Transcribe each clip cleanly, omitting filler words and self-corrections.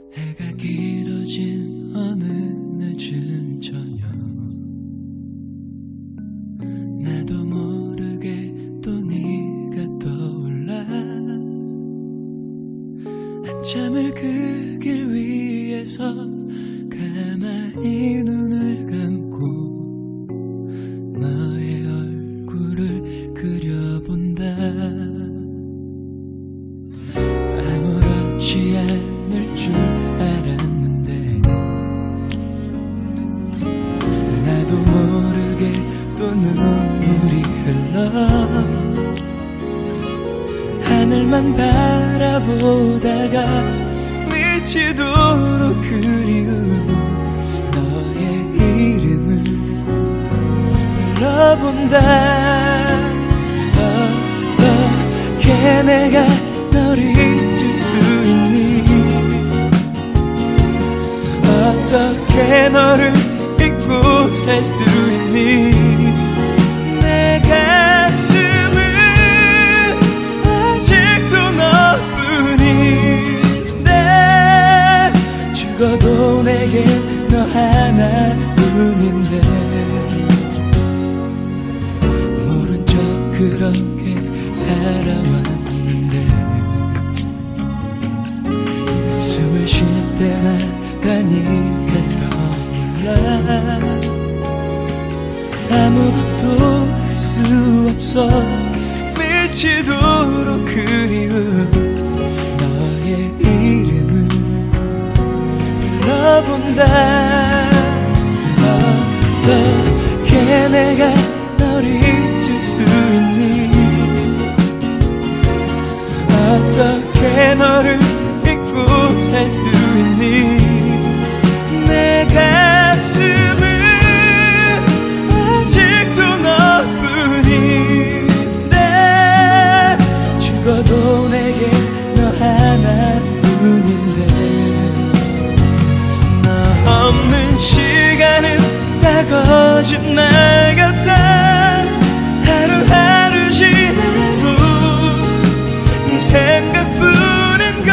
해가 길어진 어느 늦은 저녁, 나도 모르게 또 네가 떠올라. 한참을 그 길 위에서 가만히 눈을 감고 너의 얼굴을 그려본다. 아무렇지 않을 줄 알았는데 나도 모르게 또 눈물이 흘러. 하늘만 바라보다가 미치도록 그리운 너의 이름을 불러본다. 어떻게 내가 널 잊을 수 있니? 어떻게 너를 잊고 살 수 있니? 내 가슴은 아직도 너뿐인데, 죽어도 내겐 너 하나뿐인데. 모른 척 그렇게 살아왔는데 숨을 쉴 때마다 네가 떠올라. 아무것도 할 수 없어 미치도록 그리운 너의 이름을 불러본다. 어떻게 내가 널 잊을 수 있니? 어떻게 너를 잊고 살 수 있니? 내 가슴은 아직도 너뿐인데, 죽어도 내게 너 하나뿐인데. 너 없는 시간은 다 거짓말 같아. 하루하루 지나도 네 생각뿐인걸.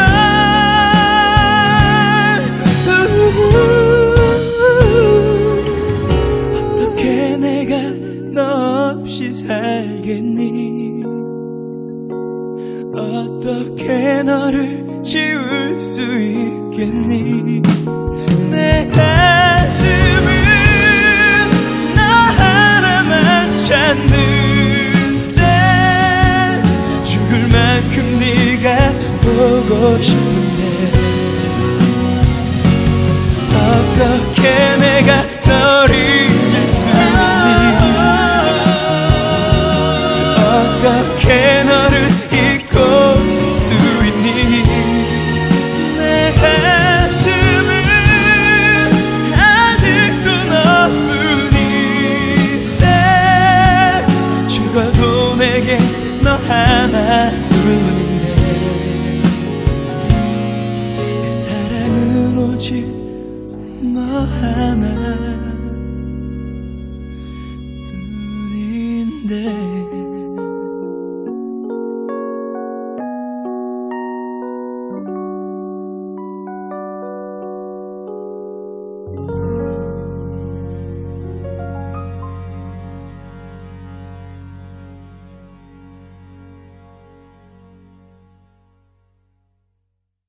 어떻게 내가 너 없이 살겠니? 어떻게 너를 지울 수 있겠니? 내 가슴은 너 하나만 찾는데, 죽을 만큼 네가 보고 싶은데. 어떻게 내가 널 잊을 수 있니? 어떻게 너를 잊고 살 수 있니? 내 가슴은 아직도 너뿐인데, 죽어도 내게 너 하나뿐인데. 내 사랑은 오직